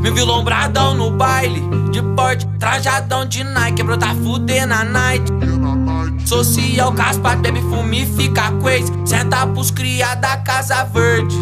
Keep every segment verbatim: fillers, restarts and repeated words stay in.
Me viu lombradão no baile, de porte, trajadão de Nike, quebrou tá fudendo a night. Social, caspa, bebe, fume, fica crazy. Senta pros cria da Casa Verde.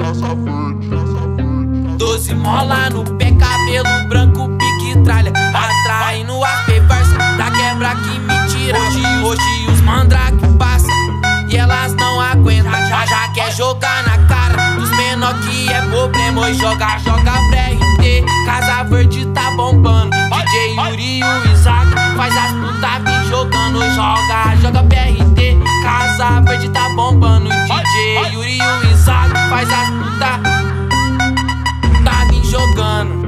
Doze mola no pé, cabelo branco, pique tralha, atraindo a reversa da quebra que me tira. Hoje, hoje os mandrake passam e elas não aguentam. Já já quer jogar na cara dos menor que é problema. Hoje joga, joga pra R T, Casa Verde tá bombando. D J Yuri e o Isaac faz as puta vir jogando. Hoje joga, joga pra R T, Casa Verde tá bombando. D J Yuri e o Isaac faz as puta tá vir jogando.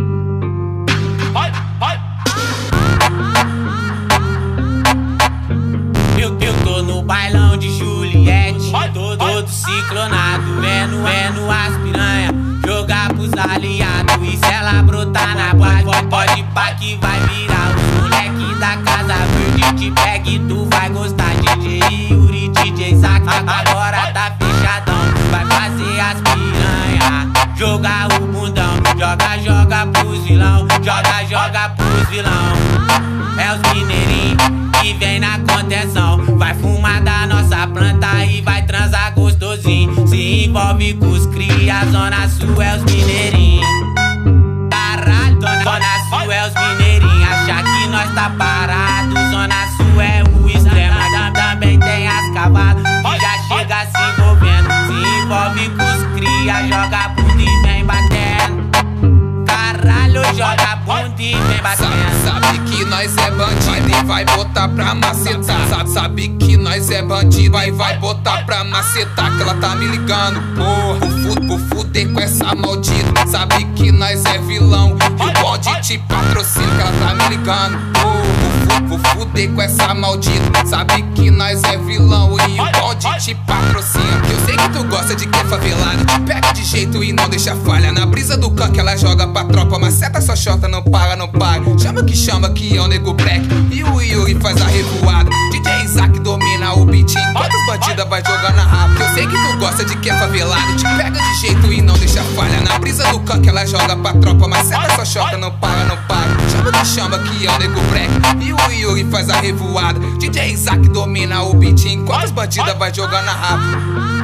Eu, eu tô no bailão de Juliette, tô todo ciclonado, vendo, vendo as piranha jogar pros aliados. E se ela brotar na boate, pode pá que vai virar. Os moleque da Casa Verde te pega e tu vai gostar. D J Yuri, D J Isaac, agora tá fechadão. Vai fazer as piranha jogar o bundão. Joga, joga pros vilão, joga, joga pros vilão. É os mineirinhos que vem na contenção. Vai fumar da nossa planta e vai transar gostosinho. Se envolve com os cria, Zona Sul é os mineirinhos. Caralho, Zona Sul é os mineirinhos. Achar que nós tá parado, Zona Sul é o extremo. Também tem as cavadas que já chega se envolvendo. Se envolve com os cria, joga bunda e vem batendo. Caralho, joga bunda e vem batendo. Sabe que nós é bandido e vai botar pra macetar. Sabe, sabe que nós é bandido e vai botar pra macetar. Que ela tá me ligando, porra, vou fuder com essa maldita. Sabe que nós é vilão e o bonde te patrocina. Que ela tá me ligando, porra, vou fuder com essa maldita. Sabe que nós é vilão e o bonde te patrocina. Que eu sei que tu gosta de que é favelado, te pega de jeito e não deixa falha. Na brisa do can que ela joga pra tropa, maceta só chota, não para, não para. Chama que chama que é o nego black e o Yuri faz a revoada. D J Isaac domina o beat enquanto os bandida vai jogar na rapa. Que eu sei que tu gosta de que é favelado, te pega de jeito e não deixa falha. Na brisa do can que ela joga pra tropa, maceta só chota, não para, não para. Chama que chama que é o nego black e o Yuri faz a revoada. D J Isaac domina o beat enquanto os bandida vai jogar na rapa.